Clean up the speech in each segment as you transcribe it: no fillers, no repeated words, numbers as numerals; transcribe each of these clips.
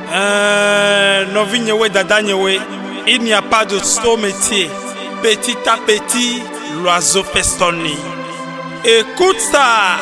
Novinyewe, dadanyewe, il n'y a pas de sot métier. Petit à petit, l'oiseau festonne. Écoute ça.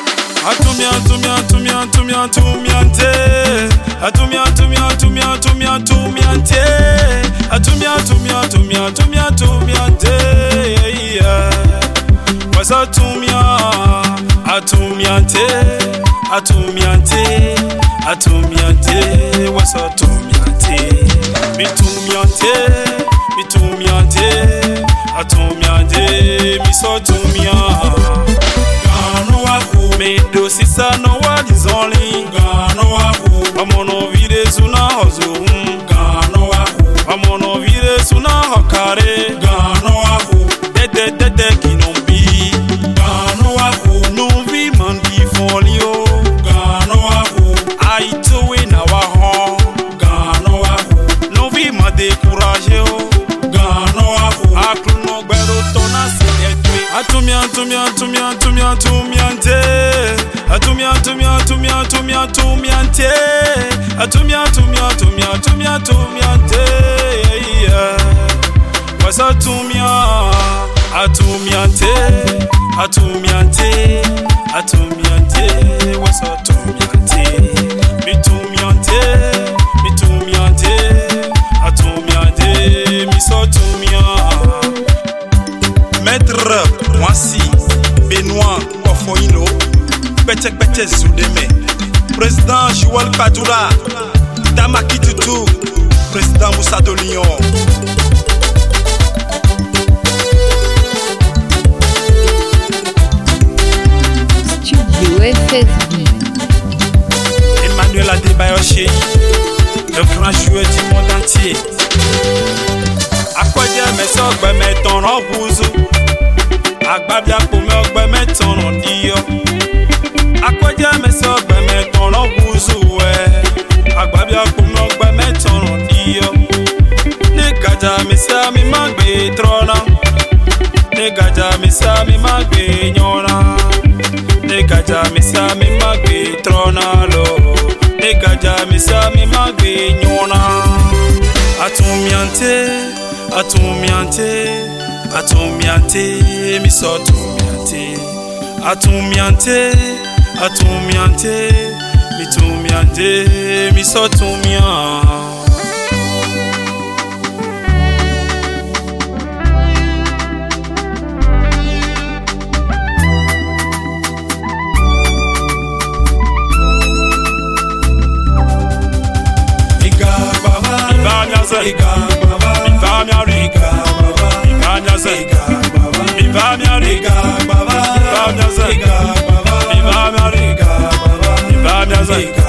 Medo sisa no wali zonli Gano wahu Wamono vire suna hozu Gano wahu Wamono vire suna hokare Gano wahu Dede kinombi Gano wahu Nuvi mandi folio Gano wahu Aitowe na waho Gano wahu Nuvi ma découragé o Gano wahu Akluno gbero tona si etwe Atumiante Wasa Maître Mwasi Benoît Kofoino Pete Zoudeme Président Joël Kadoura Damaki Tutu Président Moussa de Lyon Studio FSB Emmanuel Adebayoshi le grand joueur du monde entier Akwadja meso gbe meton ro buzu Agbabia ko me gbe meton ro dio Akwadja meso gbe meton ro buzu we Agbabia ko me gbe meton ro dio Ne gaja mesa mi magbe trona Ne gaja mesa mi magbe nyona Ne gaja mesa mi magbe trona lo Ne gaja mesa mi magbe nyona Atumiante, mi so tumiante. Mi so tumiante. Baba,